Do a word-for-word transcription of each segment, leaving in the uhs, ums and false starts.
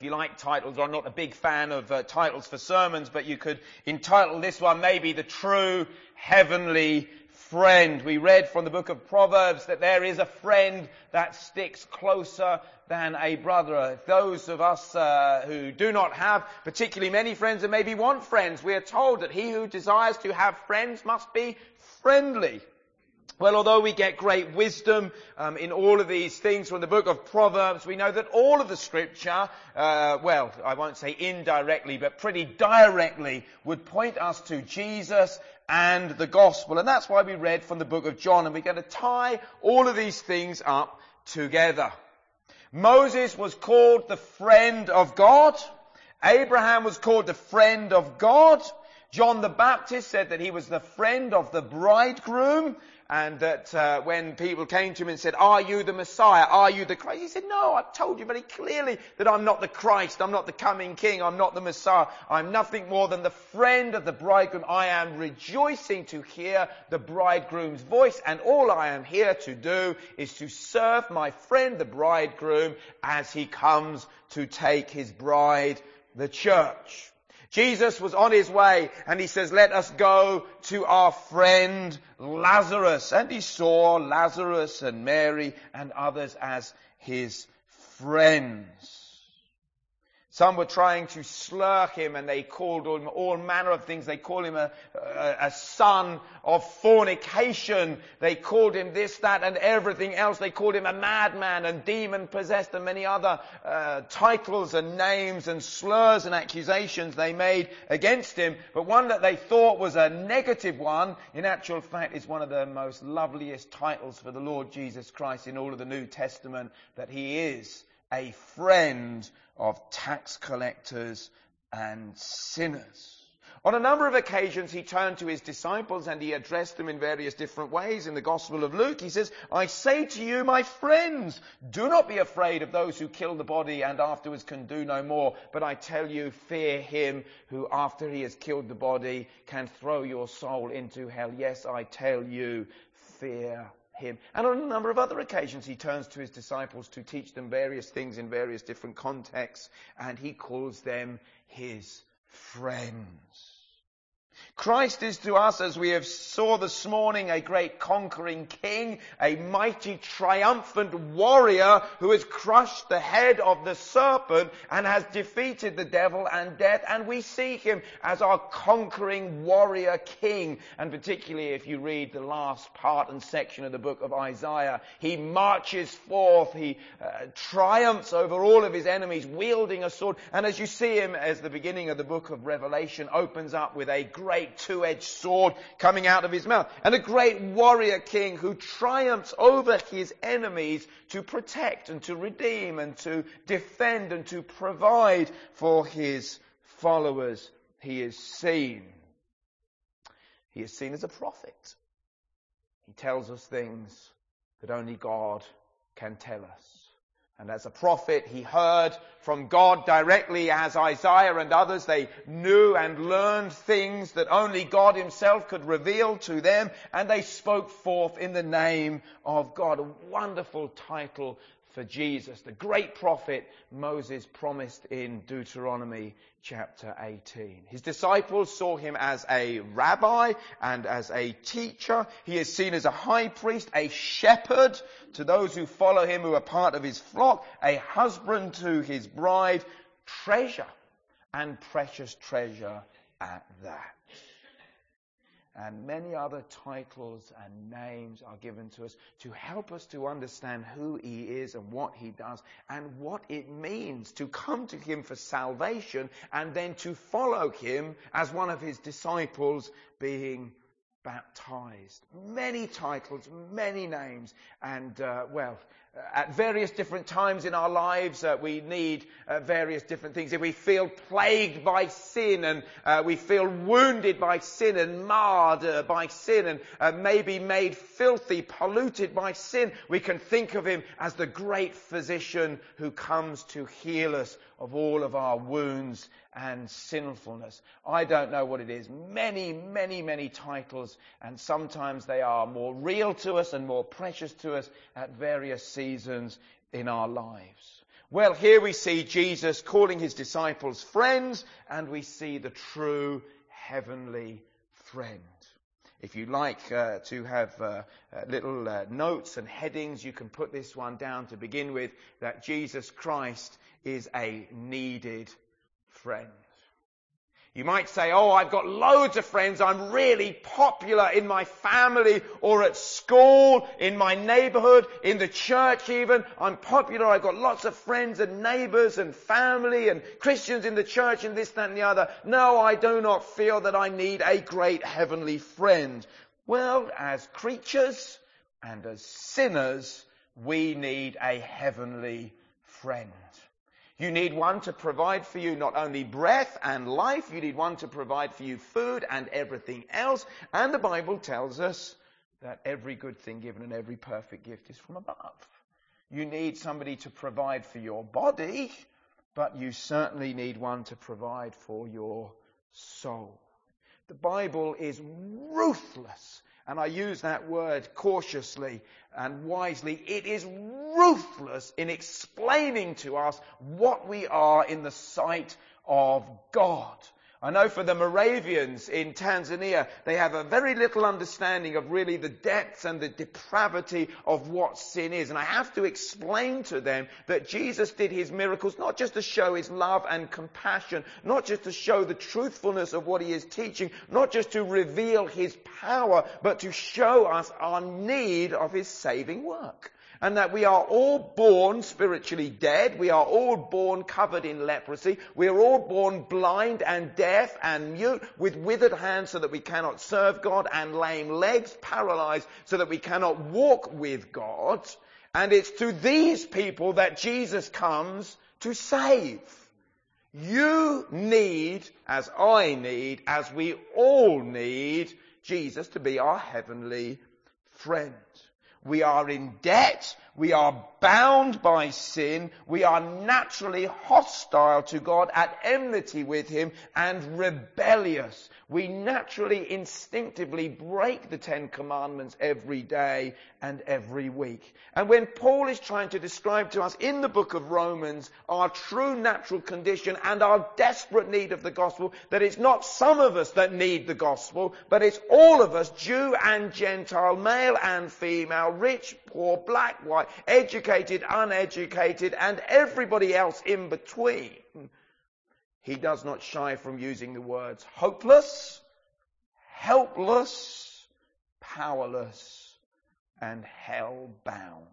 If you like titles, I'm not a big fan of uh, titles for sermons, but you could entitle this one maybe The True Heavenly Friend. We read from the book of Proverbs that there is a friend that sticks closer than a brother. Those of us uh, who do not have particularly many friends and maybe want friends, we are told that he who desires to have friends must be friendly. Well, although we get great wisdom um, in all of these things from the book of Proverbs, we know that all of the scripture, uh, well, I won't say indirectly, but pretty directly would point us to Jesus and the gospel. And that's why we read from the book of John, and we're going to tie all of these things up together. Moses was called the friend of God. Abraham was called the friend of God. John the Baptist said that he was the friend of the bridegroom, and that uh, when people came to him and said, "Are you the Messiah? Are you the Christ?" He said, "No, I've told you very clearly that I'm not the Christ. I'm not the coming King. I'm not the Messiah. I'm nothing more than the friend of the bridegroom. I am rejoicing to hear the bridegroom's voice, and all I am here to do is to serve my friend, the bridegroom, as he comes to take his bride, the church." Jesus was on his way, and he says, "Let us go to our friend Lazarus." And he saw Lazarus and Mary and others as his friends. Some were trying to slur him, and they called him all manner of things. They called him a, a, a son of fornication. They called him this, that, and everything else. They called him a madman and demon-possessed and many other uh, titles and names and slurs and accusations they made against him. But one that they thought was a negative one, in actual fact, is one of the most loveliest titles for the Lord Jesus Christ in all of the New Testament, that he is a friend of tax collectors and sinners. On a number of occasions he turned to his disciples and he addressed them in various different ways. In the Gospel of Luke he says, "I say to you, my friends, do not be afraid of those who kill the body and afterwards can do no more. But I tell you, fear him who after he has killed the body can throw your soul into hell. Yes, I tell you, fear him." And on a number of other occasions he turns to his disciples to teach them various things in various different contexts, and he calls them his friends. Christ is to us, as we have saw this morning, a great conquering king, a mighty triumphant warrior who has crushed the head of the serpent and has defeated the devil and death. And we see him as our conquering warrior king. And particularly if you read the last part and section of the book of Isaiah, he marches forth, he uh, triumphs over all of his enemies, wielding a sword. And as you see him, as the beginning of the book of Revelation opens up with a great two-edged sword coming out of his mouth, and a great warrior king who triumphs over his enemies to protect and to redeem and to defend and to provide for his followers. He is seen. He is seen as a prophet. He tells us things that only God can tell us. And as a prophet, he heard from God directly, as Isaiah and others. They knew and learned things that only God himself could reveal to them. And they spoke forth in the name of God. A wonderful title for Jesus, the great prophet Moses promised in Deuteronomy chapter eighteen. His disciples saw him as a rabbi and as a teacher. He is seen as a high priest, a shepherd to those who follow him, who are part of his flock, a husband to his bride, treasure and precious treasure at that. And many other titles and names are given to us to help us to understand who he is and what he does and what it means to come to him for salvation and then to follow him as one of his disciples, being baptized. Many titles, many names, and uh, well, at various different times in our lives, uh, we need uh, various different things. If we feel plagued by sin and uh, we feel wounded by sin and marred uh, by sin and uh, maybe made filthy, polluted by sin, we can think of him as the great physician who comes to heal us of all of our wounds and sinfulness. I don't know what it is. Many, many, many titles, and sometimes they are more real to us and more precious to us at various seasons in our lives. Well, here we see Jesus calling his disciples friends, and we see the true heavenly friend. If you like uh, to have uh, uh, little uh, notes and headings, you can put this one down to begin with, that Jesus Christ is a needed friend. You might say, oh, I've got loads of friends. I'm really popular in my family or at school, in my neighborhood, in the church even. I'm popular. I've got lots of friends and neighbors and family and Christians in the church and this, that and the other. No, I do not feel that I need a great heavenly friend. Well, as creatures and as sinners, we need a heavenly friend. You need one to provide for you not only breath and life, you need one to provide for you food and everything else. And the Bible tells us that every good thing given and every perfect gift is from above. You need somebody to provide for your body, but you certainly need one to provide for your soul. The Bible is ruthless. And I use that word cautiously and wisely. It is ruthless in explaining to us what we are in the sight of God. I know for the Moravians in Tanzania, they have a very little understanding of really the depths and the depravity of what sin is. And I have to explain to them that Jesus did his miracles not just to show his love and compassion, not just to show the truthfulness of what he is teaching, not just to reveal his power, but to show us our need of his saving work. And that we are all born spiritually dead. We are all born covered in leprosy. We are all born blind and deaf and mute with withered hands so that we cannot serve God, and lame legs, paralyzed so that we cannot walk with God. And it's to these people that Jesus comes to save. You need, as I need, as we all need, Jesus to be our heavenly friend. We are in debt. We are bound by sin. We are naturally hostile to God, at enmity with him, and rebellious. We naturally, instinctively break the Ten Commandments every day and every week. And when Paul is trying to describe to us in the book of Romans our true natural condition and our desperate need of the gospel, that it's not some of us that need the gospel, but it's all of us, Jew and Gentile, male and female, rich, poor, black, white, educated, uneducated, and everybody else in between. He does not shy from using the words hopeless, helpless, powerless, and hell-bound.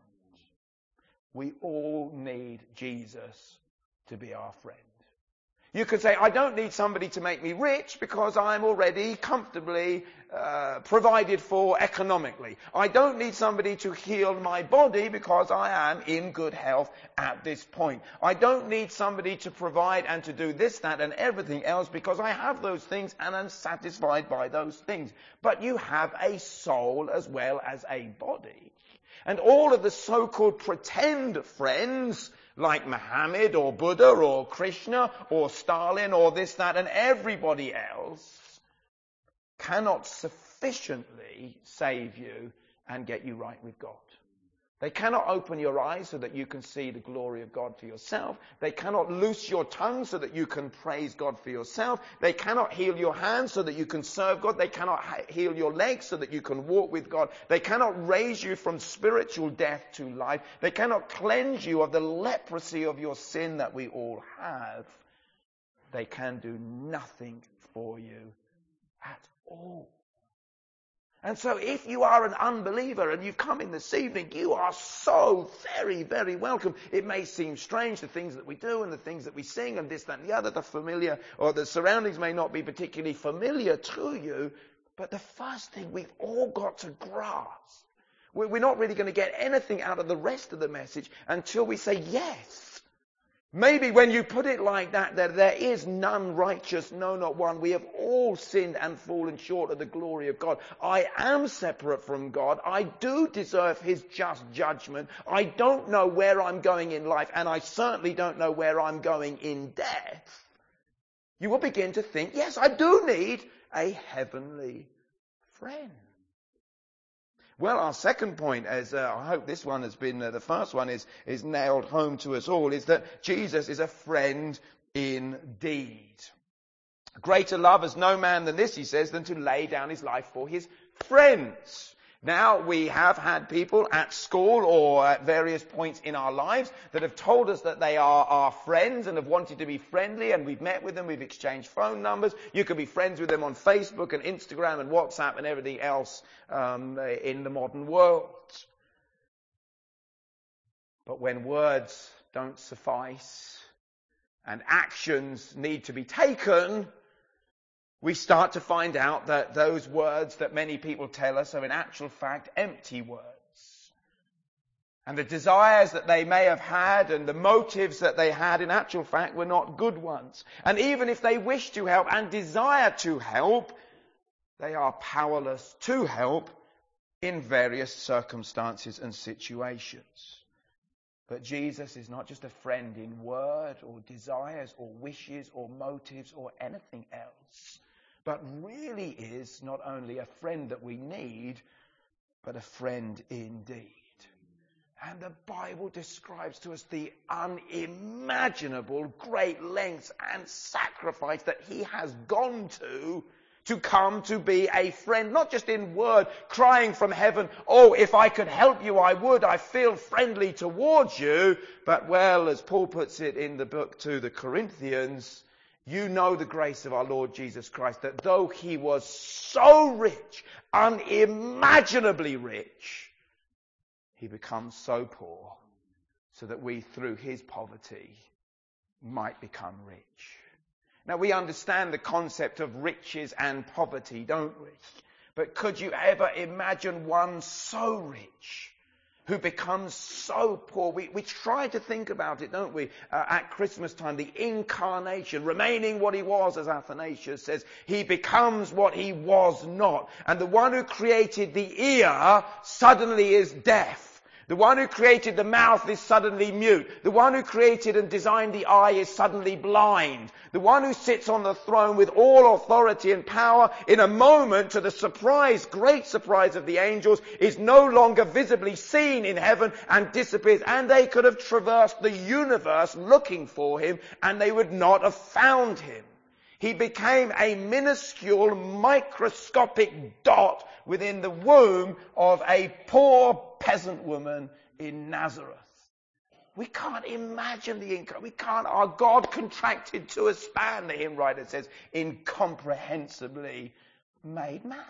We all need Jesus to be our friend. You could say, I don't need somebody to make me rich because I'm already comfortably uh, provided for economically. I don't need somebody to heal my body because I am in good health at this point. I don't need somebody to provide and to do this, that, and everything else because I have those things and I'm satisfied by those things. But you have a soul as well as a body. And all of the so-called pretend friends like Muhammad or Buddha or Krishna or Stalin or this, that, and everybody else cannot sufficiently save you and get you right with God. They cannot open your eyes so that you can see the glory of God for yourself. They cannot loose your tongue so that you can praise God for yourself. They cannot heal your hands so that you can serve God. They cannot heal your legs so that you can walk with God. They cannot raise you from spiritual death to life. They cannot cleanse you of the leprosy of your sin that we all have. They can do nothing for you at all. And so if you are an unbeliever and you've come in this evening, you are so very, very welcome. It may seem strange, the things that we do and the things that we sing and this, that and the other, the familiar, or the surroundings may not be particularly familiar to you. But the first thing we've all got to grasp, we're not really going to get anything out of the rest of the message until we say yes. Maybe when you put it like that, that there is none righteous, no, not one. We have all sinned and fallen short of the glory of God. I am separate from God. I do deserve his just judgment. I don't know where I'm going in life, and I certainly don't know where I'm going in death. You will begin to think, yes, I do need a heavenly friend. Well, our second point, as uh, I hope this one has been, uh, the first one is, is nailed home to us all, is that Jesus is a friend indeed. Greater love has no man than this, he says, than to lay down his life for his friends. Now, we have had people at school or at various points in our lives that have told us that they are our friends and have wanted to be friendly, and we've met with them, we've exchanged phone numbers. You can be friends with them on Facebook and Instagram and WhatsApp and everything else um, in the modern world. But when words don't suffice and actions need to be taken, we start to find out that those words that many people tell us are in actual fact empty words. And the desires that they may have had and the motives that they had in actual fact were not good ones. And even if they wish to help and desire to help, they are powerless to help in various circumstances and situations. But Jesus is not just a friend in word or desires or wishes or motives or anything else, but really is not only a friend that we need, but a friend indeed. And the Bible describes to us the unimaginable great lengths and sacrifice that he has gone to to come to be a friend, not just in word, crying from heaven, oh, if I could help you, I would, I feel friendly towards you. But well, as Paul puts it in the book to the Corinthians, you know the grace of our Lord Jesus Christ, that though he was so rich, unimaginably rich, he becomes so poor, so that we, through his poverty, might become rich. Now, we understand the concept of riches and poverty, don't we? But could you ever imagine one so rich who becomes so poor? We, we try to think about it, don't we? Uh, at Christmas time, the incarnation, remaining what he was, as Athanasius says, he becomes what he was not. And the one who created the ear suddenly is deaf. The one who created the mouth is suddenly mute. The one who created and designed the eye is suddenly blind. The one who sits on the throne with all authority and power, in a moment, to the surprise, great surprise of the angels, is no longer visibly seen in heaven and disappears. And they could have traversed the universe looking for him, and they would not have found him. He became a minuscule, microscopic dot within the womb of a poor peasant woman in Nazareth. We can't imagine the income. We can't. Our God contracted to a span, the hymn writer says, incomprehensibly made man.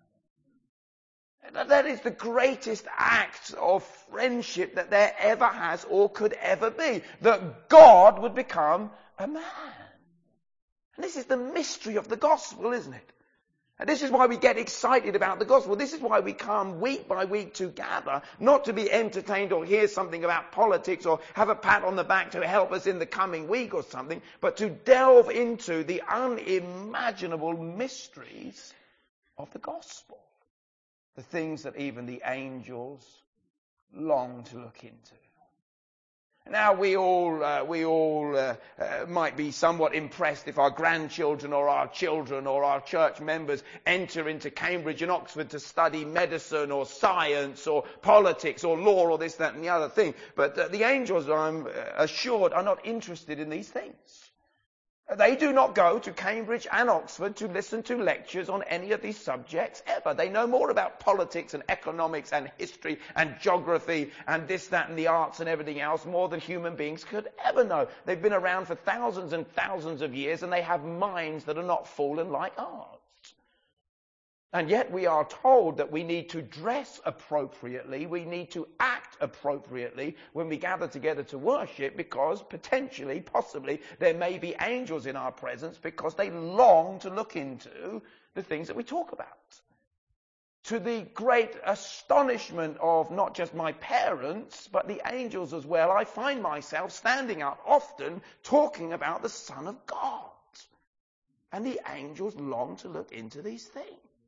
That is the greatest act of friendship that there ever has or could ever be. That God would become a man. And this is the mystery of the gospel, isn't it? And this is why we get excited about the gospel. This is why we come week by week to gather, not to be entertained or hear something about politics or have a pat on the back to help us in the coming week or something, but to delve into the unimaginable mysteries of the gospel. The things that even the angels long to look into. Now, we all, uh, we all uh, uh, might be somewhat impressed if our grandchildren or our children or our church members enter into Cambridge and Oxford to study medicine or science or politics or law or this, that and the other thing. But uh, the angels, I'm assured, are not interested in these things. They do not go to Cambridge and Oxford to listen to lectures on any of these subjects ever. They know more about politics and economics and history and geography and this, that and the arts and everything else more than human beings could ever know. They've been around for thousands and thousands of years, and they have minds that are not fallen like ours. And yet we are told that we need to dress appropriately, we need to act appropriately when we gather together to worship, because potentially, possibly, there may be angels in our presence because they long to look into the things that we talk about. To the great astonishment of not just my parents, but the angels as well, I find myself standing up often talking about the Son of God. And the angels long to look into these things.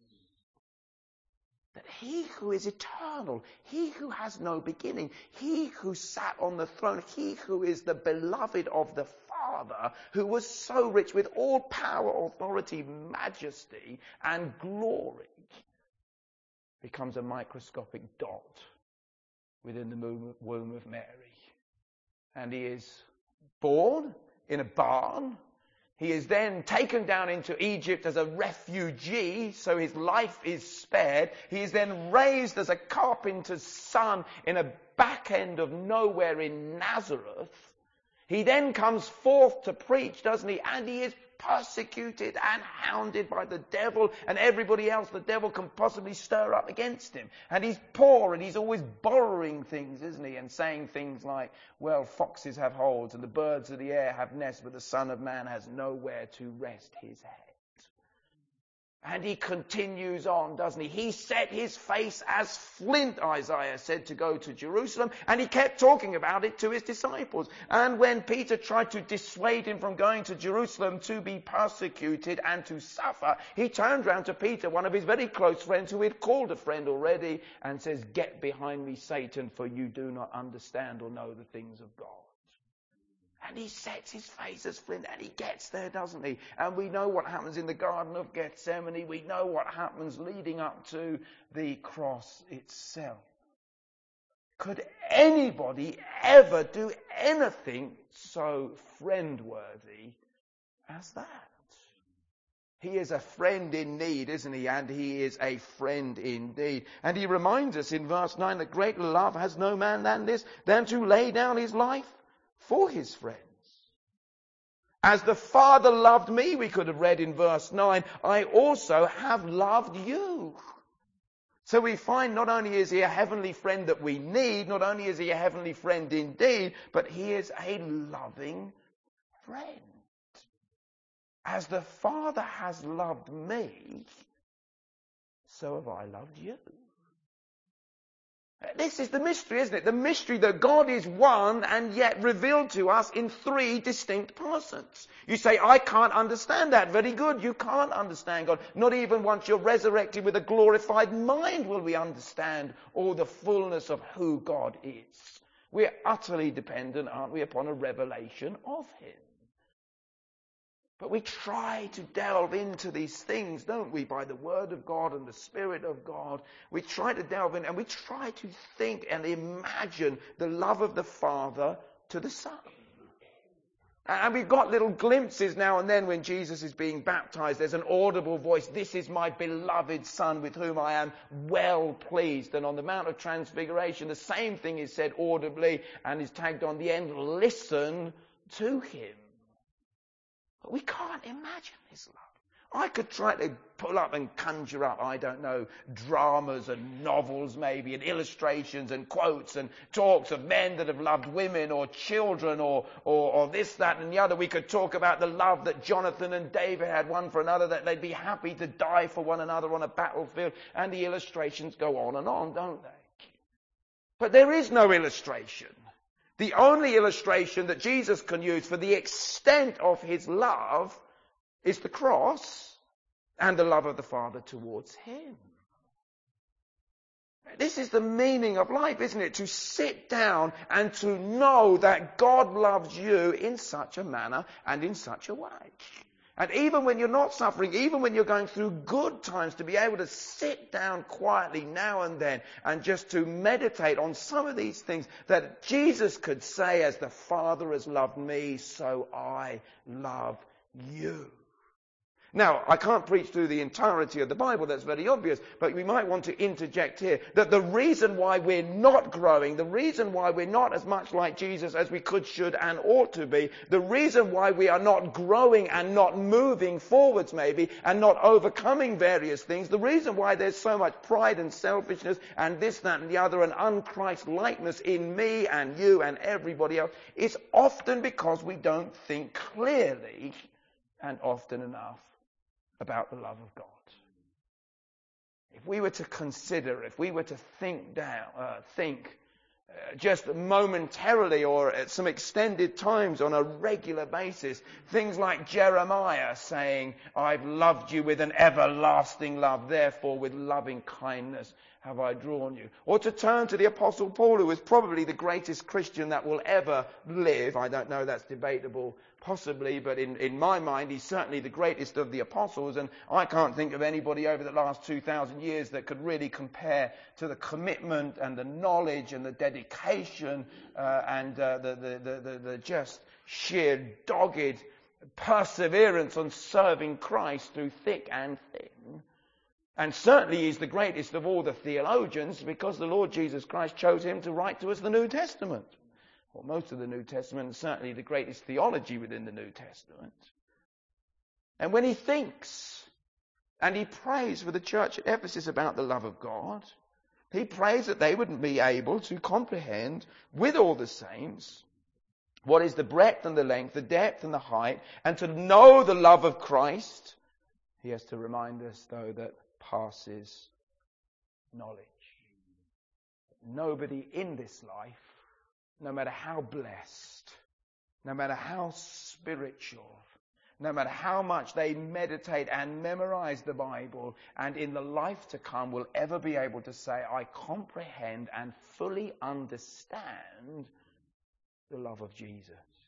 That he who is eternal, he who has no beginning, he who sat on the throne, he who is the beloved of the Father, who was so rich with all power, authority, majesty, and glory, becomes a microscopic dot within the womb of Mary. And he is born in a barn. He is then taken down into Egypt as a refugee, so his life is spared. He is then raised as a carpenter's son in a back end of nowhere in Nazareth. He then comes forth to preach, doesn't he? And he is persecuted and hounded by the devil and everybody else the devil can possibly stir up against him. And he's poor and he's always borrowing things, isn't he? And saying things like, well, foxes have holes and the birds of the air have nests, but the Son of Man has nowhere to rest his head. And he continues on, doesn't he? He set his face as flint, Isaiah said, to go to Jerusalem. And he kept talking about it to his disciples. And when Peter tried to dissuade him from going to Jerusalem to be persecuted and to suffer, he turned round to Peter, one of his very close friends who he'd called a friend already, and says, "Get behind me, Satan, for you do not understand or know the things of God." And he sets his face as flint, and he gets there, doesn't he? And we know what happens in the Garden of Gethsemane. We know what happens leading up to the cross itself. Could anybody ever do anything so friend-worthy as that? He is a friend in need, isn't he? And he is a friend indeed. And he reminds us in verse nine that greater love has no man than this, than to lay down his life for his friends. As the Father loved me, we could have read in verse nine, I also have loved you. So we find not only is he a heavenly friend that we need, not only is he a heavenly friend indeed, but he is a loving friend. As the Father has loved me, so have I loved you. This is the mystery, isn't it? The mystery that God is one and yet revealed to us in three distinct persons. You say, I can't understand that. Very good. You can't understand God. Not even once you're resurrected with a glorified mind will we understand all the fullness of who God is. We're utterly dependent, aren't we, upon a revelation of him. But we try to delve into these things, don't we, by the Word of God and the Spirit of God. We try to delve in and we try to think and imagine the love of the Father to the Son. And we've got little glimpses now and then when Jesus is being baptized. There's an audible voice, "This is my beloved Son with whom I am well pleased." And on the Mount of Transfiguration, the same thing is said audibly and is tagged on the end, "Listen to him." But we can't imagine his love. I could try to pull up and conjure up, I don't know, dramas and novels maybe, and illustrations and quotes and talks of men that have loved women or children or, or, or this, that and the other. We could talk about the love that Jonathan and David had one for another, that they'd be happy to die for one another on a battlefield. And the illustrations go on and on, don't they? But there is no illustration. The only illustration that Jesus can use for the extent of his love is the cross and the love of the Father towards him. This is the meaning of life, isn't it? To sit down and to know that God loves you in such a manner and in such a way. And even when you're not suffering, even when you're going through good times, to be able to sit down quietly now and then and just to meditate on some of these things that Jesus could say, as the Father has loved me, so I love you. Now, I can't preach through the entirety of the Bible, that's very obvious, but we might want to interject here that the reason why we're not growing, the reason why we're not as much like Jesus as we could, should, and ought to be, the reason why we are not growing and not moving forwards maybe, and not overcoming various things, the reason why there's so much pride and selfishness and this, that, and the other, and un-Christ-likeness in me and you and everybody else, is often because we don't think clearly and often enough about the love of God. If we were to consider, if we were to think down, uh, think uh, just momentarily or at some extended times on a regular basis, things like Jeremiah saying, I've loved you with an everlasting love, therefore with loving kindness have I drawn you? Or to turn to the Apostle Paul, who was probably the greatest Christian that will ever live. I don't know, that's debatable, possibly, but in, in my mind, he's certainly the greatest of the apostles, and I can't think of anybody over the last two thousand years that could really compare to the commitment and the knowledge and the dedication uh, and uh, the, the, the, the, the just sheer dogged perseverance on serving Christ through thick and thin. And certainly he's the greatest of all the theologians, because the Lord Jesus Christ chose him to write to us the New Testament. Well, most of the New Testament, and certainly the greatest theology within the New Testament. And when he thinks and he prays for the church at Ephesus about the love of God, he prays that they would be able to comprehend with all the saints what is the breadth and the length, the depth and the height, and to know the love of Christ. He has to remind us, though, that passes knowledge. Nobody in this life, no matter how blessed, no matter how spiritual, no matter how much they meditate and memorize the Bible, and in the life to come will ever be able to say, I comprehend and fully understand the love of Jesus.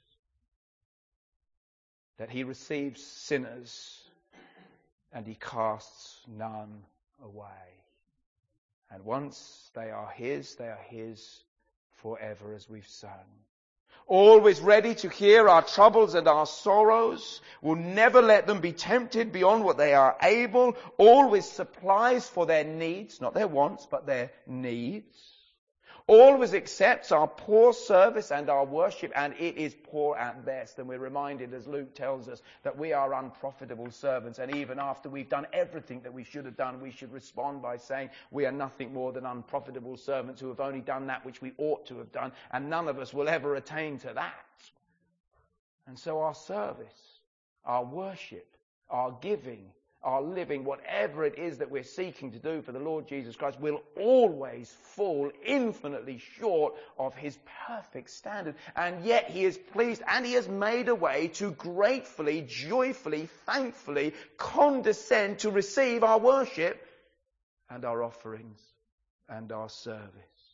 That he receives sinners and he casts none away. And once they are his, they are his forever, as we've sung. Always ready to hear our troubles and our sorrows, will never let them be tempted beyond what they are able, always supplies for their needs, not their wants, but their needs. Always accepts our poor service and our worship, and it is poor at best. And we're reminded, as Luke tells us, that we are unprofitable servants. And even after we've done everything that we should have done, we should respond by saying we are nothing more than unprofitable servants who have only done that which we ought to have done. And none of us will ever attain to that. And so our service, our worship, our giving, our living, whatever it is that we're seeking to do for the Lord Jesus Christ, will always fall infinitely short of his perfect standard. And yet he is pleased, and he has made a way to gratefully, joyfully, thankfully condescend to receive our worship and our offerings and our service.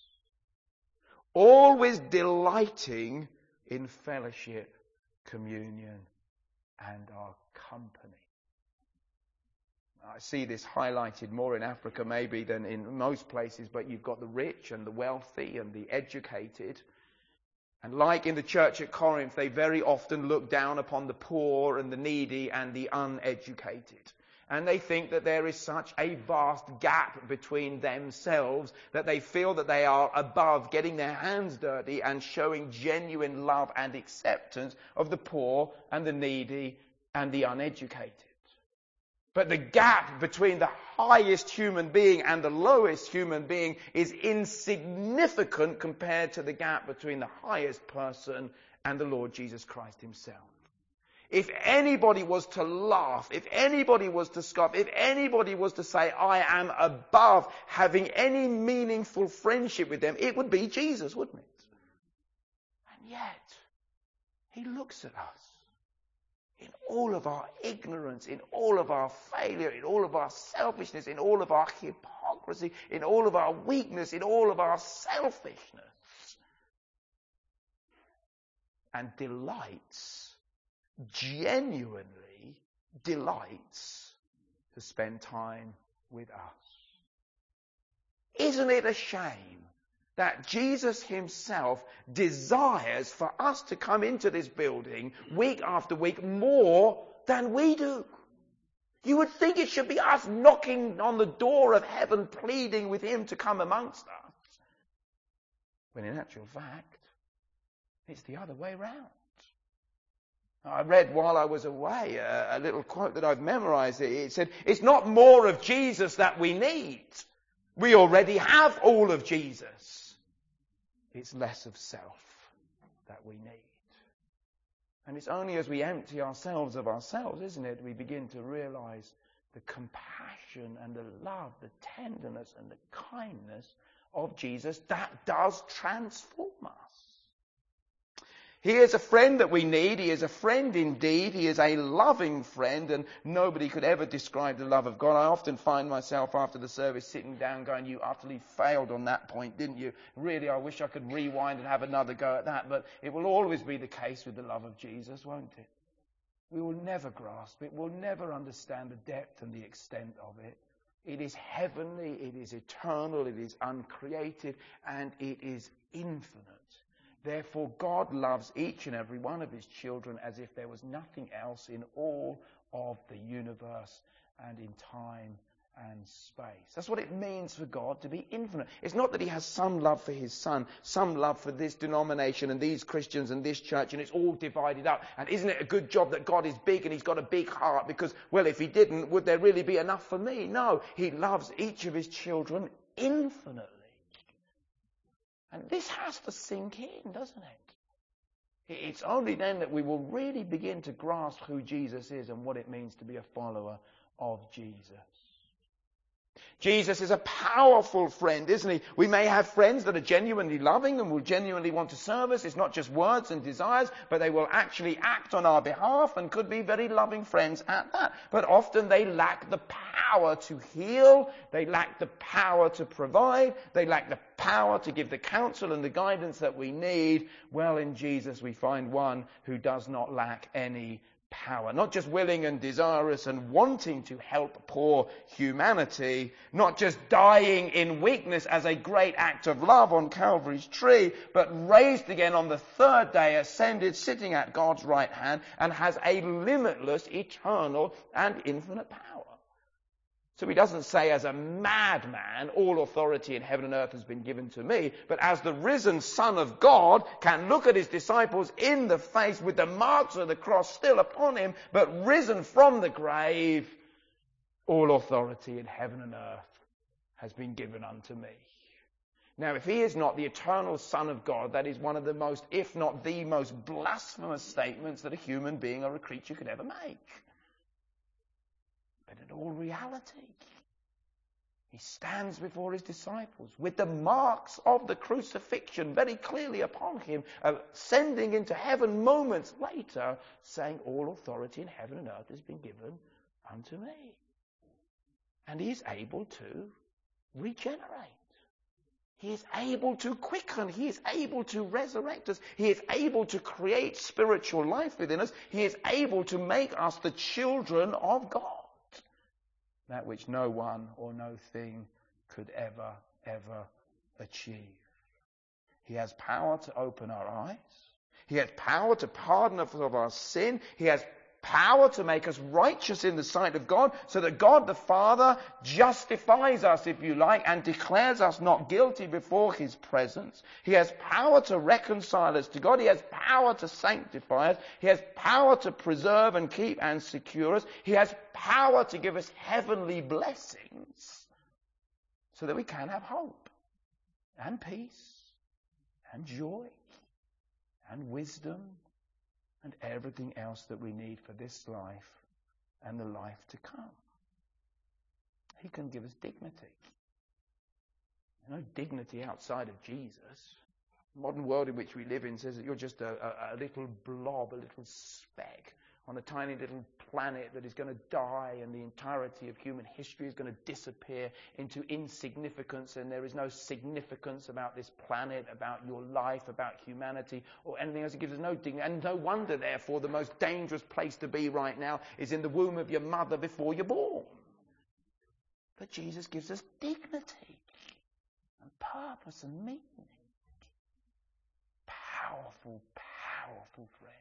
Always delighting in fellowship, communion, and our company. I see this highlighted more in Africa maybe than in most places, but you've got the rich and the wealthy and the educated. And like in the church at Corinth, they very often look down upon the poor and the needy and the uneducated. And they think that there is such a vast gap between themselves that they feel that they are above getting their hands dirty and showing genuine love and acceptance of the poor and the needy and the uneducated. But the gap between the highest human being and the lowest human being is insignificant compared to the gap between the highest person and the Lord Jesus Christ himself. If anybody was to laugh, if anybody was to scoff, if anybody was to say, I am above having any meaningful friendship with them, it would be Jesus, wouldn't it? And yet, he looks at us. In all of our ignorance, in all of our failure, in all of our selfishness, in all of our hypocrisy, in all of our weakness, in all of our selfishness, and delights, genuinely delights to spend time with us. Isn't it a shame that Jesus himself desires for us to come into this building week after week more than we do? You would think it should be us knocking on the door of heaven, pleading with him to come amongst us. When in actual fact, it's the other way round. I read while I was away a, a little quote that I've memorized. It, it said, it's not more of Jesus that we need. We already have all of Jesus. It's less of self that we need. And it's only as we empty ourselves of ourselves, isn't it, we begin to realize the compassion and the love, the tenderness and the kindness of Jesus that does transform us. He is a friend that we need. He is a friend indeed. He is a loving friend, and nobody could ever describe the love of God. I often find myself after the service sitting down going, you utterly failed on that point, didn't you? Really, I wish I could rewind and have another go at that, but it will always be the case with the love of Jesus, won't it? We will never grasp it. We'll never understand the depth and the extent of it. It is heavenly, it is eternal, it is uncreated, and it is infinite. Therefore, God loves each and every one of his children as if there was nothing else in all of the universe and in time and space. That's what it means for God to be infinite. It's not that he has some love for his son, some love for this denomination and these Christians and this church, and it's all divided up. And isn't it a good job that God is big and he's got a big heart? Because, well, if he didn't, would there really be enough for me? No, he loves each of his children infinitely. And this has to sink in, doesn't it? It's only then that we will really begin to grasp who Jesus is and what it means to be a follower of Jesus. Jesus is a powerful friend, isn't he? We may have friends that are genuinely loving and will genuinely want to serve us. It's not just words and desires, but they will actually act on our behalf and could be very loving friends at that. But often they lack the power to heal. They lack the power to provide. They lack the power to give the counsel and the guidance that we need. Well, in Jesus we find one who does not lack any power, not just willing and desirous and wanting to help poor humanity, not just dying in weakness as a great act of love on Calvary's tree, but raised again on the third day, ascended, sitting at God's right hand, and has a limitless, eternal, and infinite power. So he doesn't say, as a madman, all authority in heaven and earth has been given to me, but as the risen Son of God can look at his disciples in the face with the marks of the cross still upon him, but risen from the grave, all authority in heaven and earth has been given unto me. Now, if he is not the eternal Son of God, that is one of the most, if not the most blasphemous statements that a human being or a creature could ever make. But in all reality, he stands before his disciples with the marks of the crucifixion very clearly upon him, ascending into heaven moments later, saying, all authority in heaven and earth has been given unto me. And he is able to regenerate. He is able to quicken. He is able to resurrect us. He is able to create spiritual life within us. He is able to make us the children of God. That which no one or no thing could ever, ever achieve. He has power to open our eyes. He has power to pardon us of our sin. He has power to make us righteous in the sight of God, so that God the Father justifies us, if you like, and declares us not guilty before his presence. He has power to reconcile us to God. He has power to sanctify us. He has power to preserve and keep and secure us. He has power to give us heavenly blessings so that we can have hope and peace and joy and wisdom and everything else that we need for this life and the life to come. He can give us dignity. No dignity outside of Jesus. The modern world in which we live in says that you're just a, a, a little blob, a little speck on a tiny little planet that is going to die, and the entirety of human history is going to disappear into insignificance, and there is no significance about this planet, about your life, about humanity, or anything else. It gives us no dignity. And no wonder, therefore, the most dangerous place to be right now is in the womb of your mother before you're born. But Jesus gives us dignity and purpose and meaning. Powerful, powerful friend.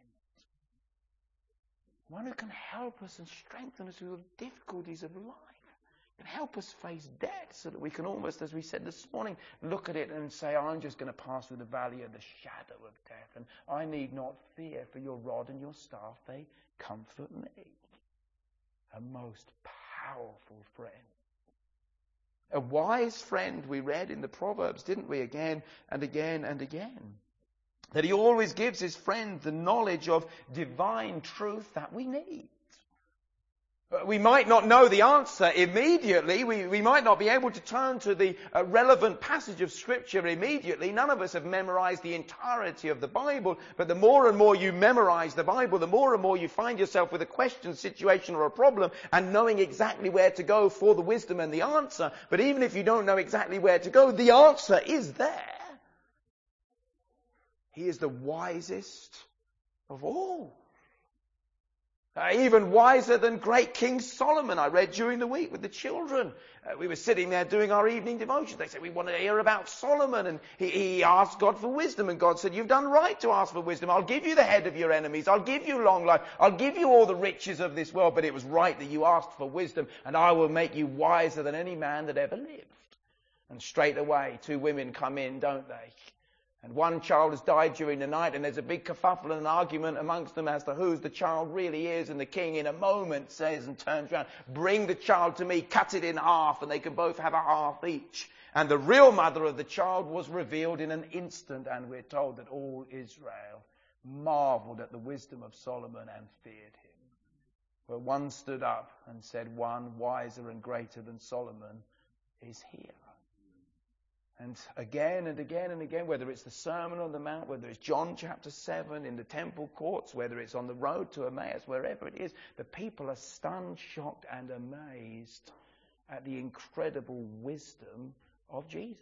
One who can help us and strengthen us through the difficulties of life. Can help us face death so that we can almost, as we said this morning, look at it and say, I'm just going to pass through the valley of the shadow of death, and I need not fear, for your rod and your staff, they comfort me. A most powerful friend. A wise friend, we read in the Proverbs, didn't we, again and again and again. That he always gives his friend the knowledge of divine truth that we need. We might not know the answer immediately. We, we might not be able to turn to the uh, relevant passage of Scripture immediately. None of us have memorized the entirety of the Bible. But the more and more you memorize the Bible, the more and more you find yourself with a question, situation, or a problem, and knowing exactly where to go for the wisdom and the answer. But even if you don't know exactly where to go, the answer is there. He is the wisest of all. Uh, even wiser than great King Solomon, I read during the week with the children. Uh, we were sitting there doing our evening devotions. They said, we want to hear about Solomon. And he, he asked God for wisdom. And God said, you've done right to ask for wisdom. I'll give you the head of your enemies. I'll give you long life. I'll give you all the riches of this world. But it was right that you asked for wisdom. And I will make you wiser than any man that ever lived. And straight away, two women come in, don't they? And one child has died during the night, and there's a big kerfuffle and an argument amongst them as to whose the child really is. And the king in a moment says and turns around, bring the child to me, cut it in half, and they can both have a half each. And the real mother of the child was revealed in an instant, and we're told that all Israel marveled at the wisdom of Solomon and feared him. But one stood up and said, one wiser and greater than Solomon is here. And again and again and again, whether it's the Sermon on the Mount, whether it's John chapter seven in the temple courts, whether it's on the road to Emmaus, wherever it is, the people are stunned, shocked and amazed at the incredible wisdom of Jesus.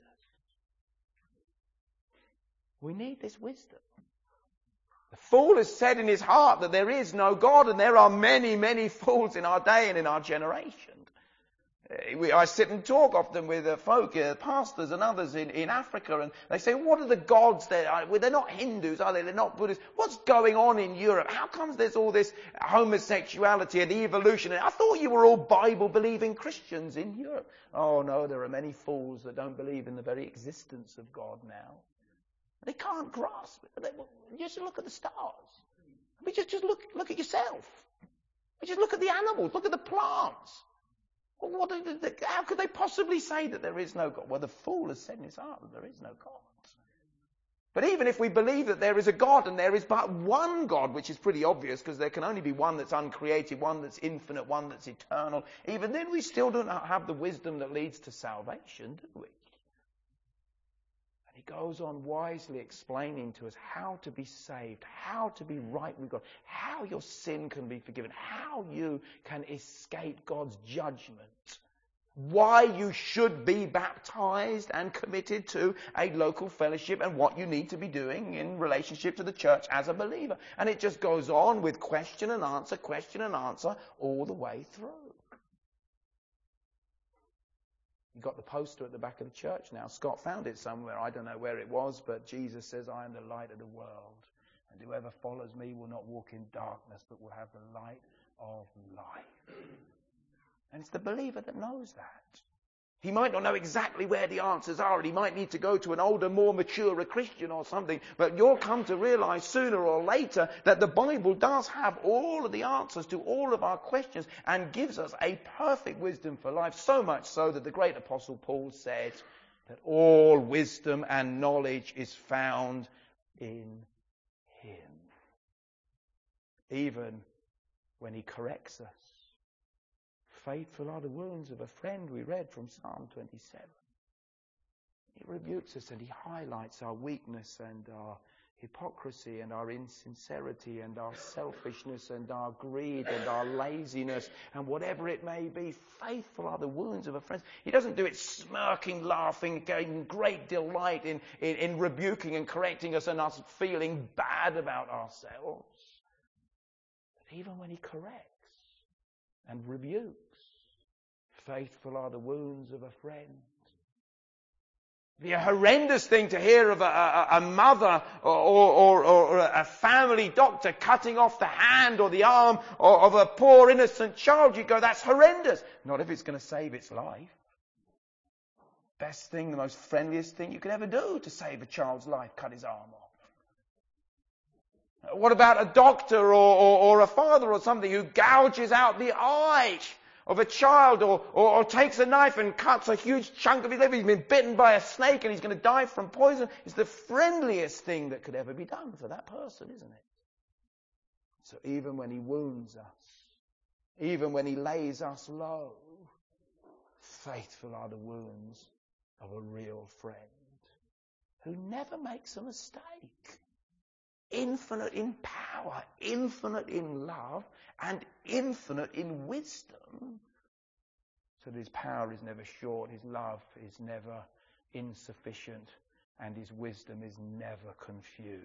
We need this wisdom. The fool has said in his heart that there is no God, and there are many, many fools in our day and in our generation. We, I sit and talk often with uh, folk, uh, pastors and others in, in Africa, and they say, what are the gods there? Well, they're not Hindus, are they? They're not Buddhists. What's going on in Europe? How comes there's all this homosexuality and evolution? I thought you were all Bible-believing Christians in Europe. Oh no, there are many fools that don't believe in the very existence of God now. They can't grasp it. They, well, just look at the stars. I mean, just, just look, look at yourself. Just look at the animals. Look at the plants. Well, what are the, how could they possibly say that there is no God? Well, the fool has said in his heart that there is no God. But even if we believe that there is a God and there is but one God, which is pretty obvious because there can only be one that's uncreated, one that's infinite, one that's eternal, even then we still don't have the wisdom that leads to salvation, do we? And he goes on wisely explaining to us how to be saved, how to be right with God, how your sin can be forgiven, how you can escape God's judgment, why you should be baptized and committed to a local fellowship, and what you need to be doing in relationship to the church as a believer. And it just goes on with question and answer, question and answer all the way through. You've got the poster at the back of the church now. Scott found it somewhere. I don't know where it was, but Jesus says, I am the light of the world. And whoever follows me will not walk in darkness, but will have the light of life. And it's the believer that knows that. He might not know exactly where the answers are, and he might need to go to an older, more mature Christian or something, but you'll come to realize sooner or later that the Bible does have all of the answers to all of our questions and gives us a perfect wisdom for life, so much so that the great Apostle Paul said that all wisdom and knowledge is found in him. Even when he corrects us. Faithful are the wounds of a friend, we read from Psalm twenty-seven. He rebukes us and he highlights our weakness and our hypocrisy and our insincerity and our selfishness and our greed and our laziness and whatever it may be. Faithful are the wounds of a friend. He doesn't do it smirking, laughing, getting great delight in, in, in rebuking and correcting us and us feeling bad about ourselves. But even when he corrects and rebukes, faithful are the wounds of a friend. It'd be a horrendous thing to hear of a, a, a mother or, or, or a family doctor cutting off the hand or the arm or, of a poor innocent child. You go, that's horrendous. Not if it's going to save its life. Best thing, the most friendliest thing you could ever do to save a child's life, cut his arm off. What about a doctor or, or, or a father or something who gouges out the eye of a child or, or, or takes a knife and cuts a huge chunk of his liver? He's been bitten by a snake and he's going to die from poison. It's the friendliest thing that could ever be done for that person, isn't it? So even when he wounds us, Even when he lays us low, faithful are the wounds of a real friend who never makes a mistake. Infinite in power, infinite in love, and infinite in wisdom. So that his power is never short, his love is never insufficient, and his wisdom is never confused.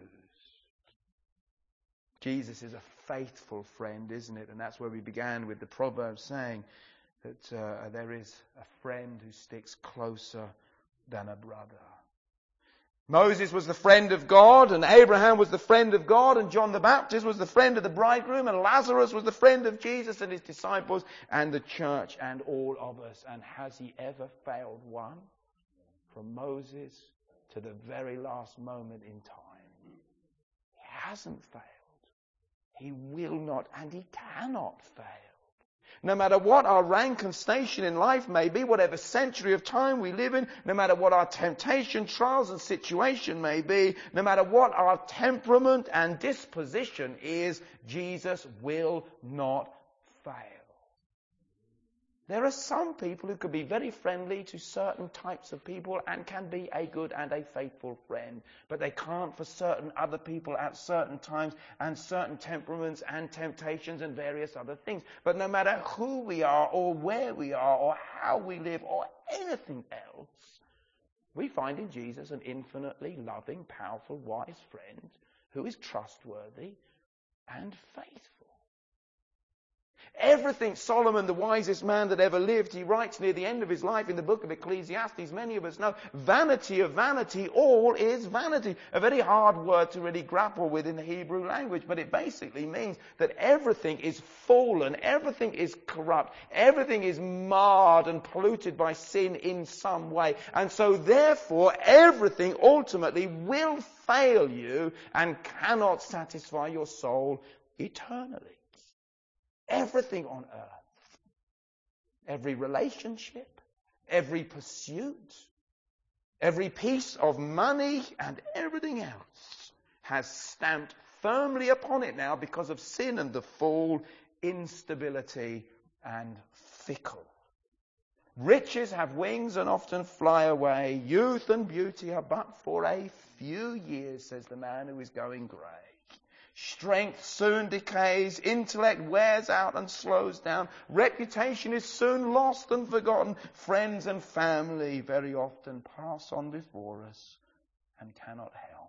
Jesus is a faithful friend, isn't it? And that's where we began with the Proverbs saying that uh, there is a friend who sticks closer than a brother. Moses was the friend of God, and Abraham was the friend of God, and John the Baptist was the friend of the bridegroom, and Lazarus was the friend of Jesus and his disciples, and the church, and all of us. And has he ever failed one? From Moses to the very last moment in time. He hasn't failed. He will not, and he cannot fail. No matter what our rank and station in life may be, whatever century of time we live in, no matter what our temptation, trials and situation may be, no matter what our temperament and disposition is, Jesus will not fail. There are some people who can be very friendly to certain types of people and can be a good and a faithful friend. But they can't for certain other people at certain times and certain temperaments and temptations and various other things. But no matter who we are or where we are or how we live or anything else, we find in Jesus an infinitely loving, powerful, wise friend who is trustworthy and faithful. Everything Solomon, the wisest man that ever lived, he writes near the end of his life in the book of Ecclesiastes, many of us know, vanity of vanity, all is vanity. A very hard word to really grapple with in the Hebrew language, but it basically means that everything is fallen, everything is corrupt, everything is marred and polluted by sin in some way. And so therefore, everything ultimately will fail you and cannot satisfy your soul eternally. Everything on earth, every relationship, every pursuit, every piece of money and everything else has stamped firmly upon it now because of sin and the fall, instability and fickle. Riches have wings and often fly away. Youth and beauty are but for a few years, says the man who is going grey. Strength soon decays, intellect wears out and slows down, reputation is soon lost and forgotten, friends and family very often pass on before us and cannot help.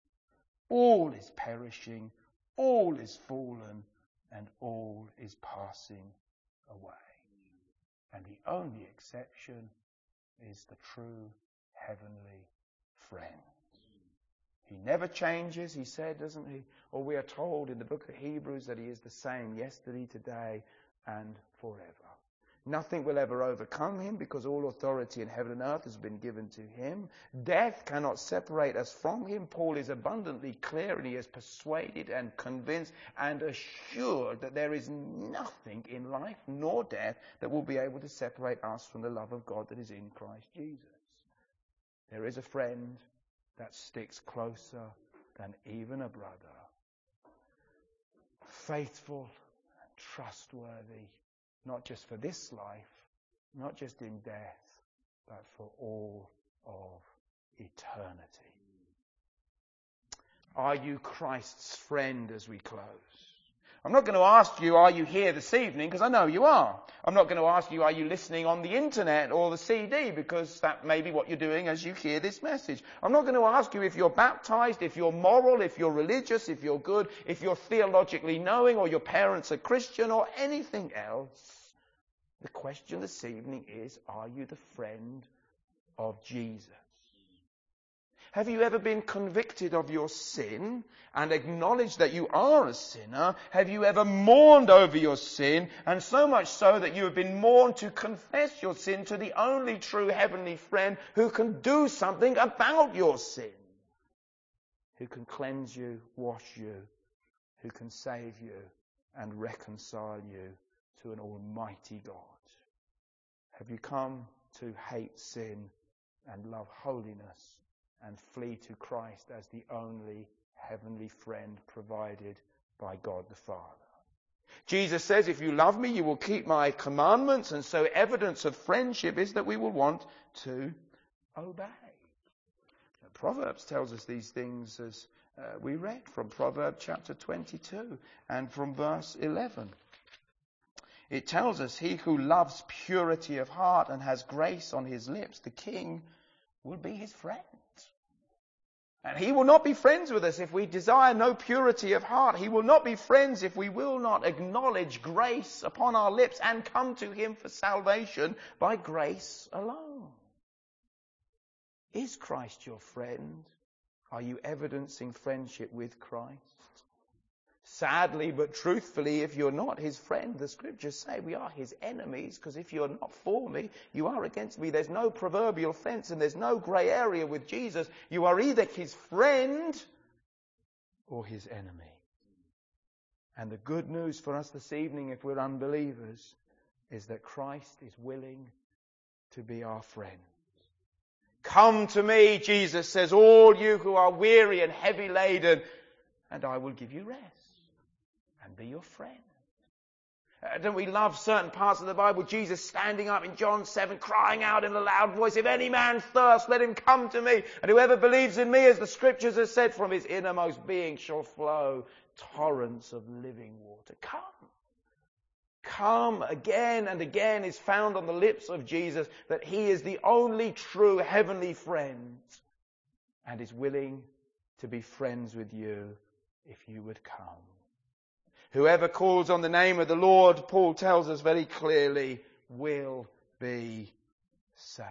All is perishing, all is fallen, and all is passing away. And the only exception is the true heavenly friend. He never changes, he said, doesn't he? Or we are told in the book of Hebrews that he is the same yesterday, today, and forever. Nothing will ever overcome him because all authority in heaven and earth has been given to him. Death cannot separate us from him. Paul is abundantly clear, and he is persuaded and convinced and assured that there is nothing in life nor death that will be able to separate us from the love of God that is in Christ Jesus. There is a friend that sticks closer than even a brother. Faithful and trustworthy, not just for this life, not just in death, but for all of eternity. Are you Christ's friend as we close? I'm not going to ask you, are you here this evening? Because I know you are. I'm not going to ask you, are you listening on the internet or the C D? Because that may be what you're doing as you hear this message. I'm not going to ask you if you're baptized, if you're moral, if you're religious, if you're good, if you're theologically knowing, or your parents are Christian, or anything else. The question this evening is, are you the friend of Jesus? Have you ever been convicted of your sin and acknowledged that you are a sinner? Have you ever mourned over your sin, and so much so that you have been mourned to confess your sin to the only true heavenly friend who can do something about your sin? Who can cleanse you, wash you, who can save you and reconcile you to an almighty God? Have you come to hate sin and love holiness and flee to Christ as the only heavenly friend provided by God the Father? Jesus says, if you love me, you will keep my commandments. And so evidence of friendship is that we will want to obey. Now, Proverbs tells us these things as uh, we read from Proverbs chapter twenty-two and from verse eleven. It tells us, he who loves purity of heart and has grace on his lips, the king will be his friend. And he will not be friends with us if we desire no purity of heart. He will not be friends if we will not acknowledge grace upon our lips and come to him for salvation by grace alone. Is Christ your friend? Are you evidencing friendship with Christ? Sadly, but truthfully, if you're not his friend, the scriptures say we are his enemies, because if you're not for me, you are against me. There's no proverbial fence and there's no grey area with Jesus. You are either his friend or his enemy. And the good news for us this evening, if we're unbelievers, is that Christ is willing to be our friend. Come to me, Jesus says, all you who are weary and heavy laden, and I will give you rest. And be your friend. Uh, don't we love certain parts of the Bible? Jesus standing up in John seven, crying out in a loud voice, if any man thirst, let him come to me. And whoever believes in me, as the scriptures have said, from his innermost being shall flow torrents of living water. Come. Come again and again is found on the lips of Jesus that he is the only true heavenly friend and is willing to be friends with you if you would come. Whoever calls on the name of the Lord, Paul tells us very clearly, will be saved.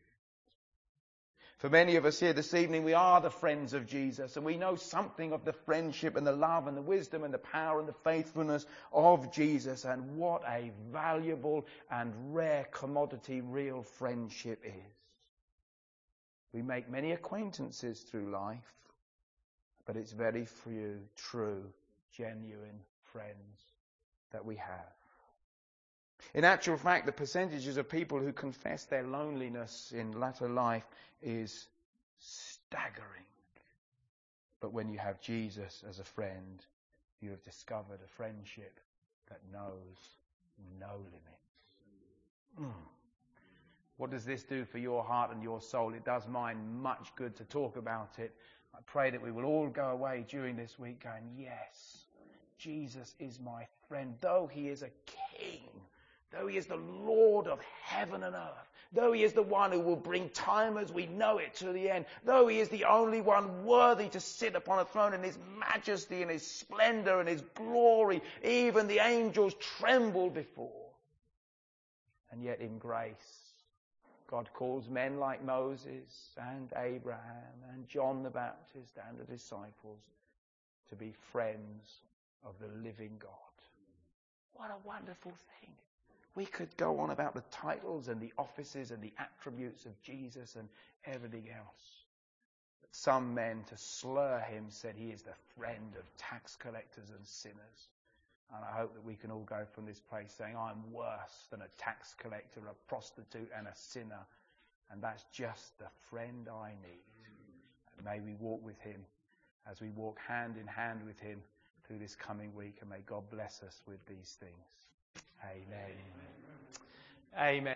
For many of us here this evening, we are the friends of Jesus, and we know something of the friendship and the love and the wisdom and the power and the faithfulness of Jesus, and what a valuable and rare commodity real friendship is. We make many acquaintances through life, but it's very few true, genuine friends that we have. In actual fact, the percentages of people who confess their loneliness in latter life is staggering. But when you have Jesus as a friend, you have discovered a friendship that knows no limits. Mm. What does this do for your heart and your soul? It does mine much good to talk about it. I pray that we will all go away during this week going, yes, Jesus is my friend. Though he is a king, though he is the Lord of heaven and earth, though he is the one who will bring time as we know it to the end, though he is the only one worthy to sit upon a throne in his majesty and his splendor and his glory, even the angels tremble before. And yet in grace, God calls men like Moses and Abraham and John the Baptist and the disciples to be friends of the living God. What a wonderful thing. We could go on about the titles and the offices and the attributes of Jesus and everything else. But some men, to slur him, said he is the friend of tax collectors and sinners. And I hope that we can all go from this place saying, I'm worse than a tax collector, a prostitute and a sinner. And that's just the friend I need. And may we walk with him as we walk hand in hand with him through this coming week. And may God bless us with these things. Amen. Amen.